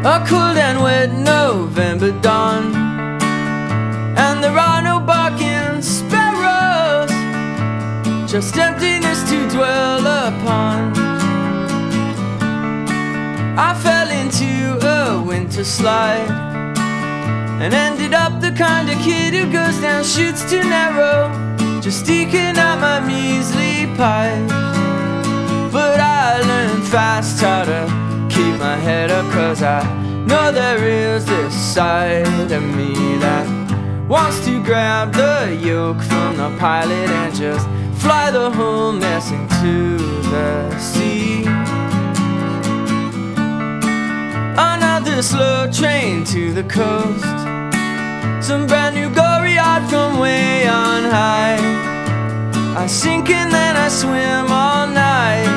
A cold and wet November dawn, and there are no barking sparrows, just emptiness to dwell upon. I fell into a winter slide and ended up the kind of kid who goes down chutes too narrow, just eking out my measly pie. But I learned fast how to keep my head up, 'cause I know there is this side of me that wants to grab the yoke from the pilot and just fly the whole mess into the sea. Another slow train to the coast, some brand new gory art from way on high. I sink and then I swim all night.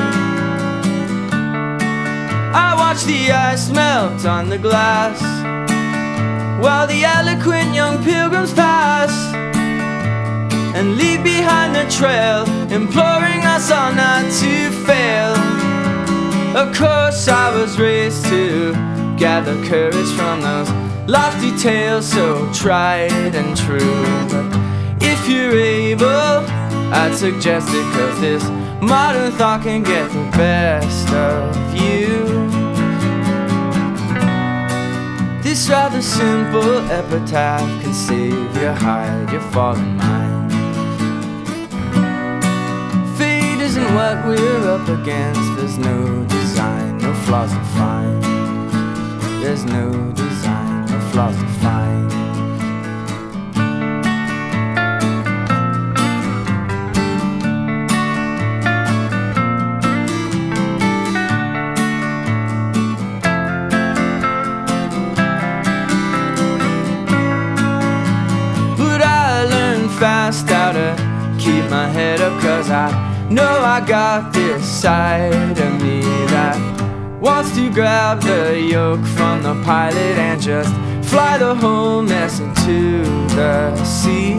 I watch the ice melt on the glass while the eloquent young pilgrims pass and leave behind the trail, imploring us all not to fail. Of course I was raised to gather courage from those lofty tales so tried and true. But if you're able, I'd suggest it, 'cause this modern thought can get the best of you. This rather simple epitaph can save your hide, your fallen mind. Fate isn't what we're up against. There's no design, no flaws to find. There's no design, no flaws to find. Fast how to keep my head up, 'cause I know I got this side of me that wants to grab the yoke from the pilot and just fly the whole mess into the sea.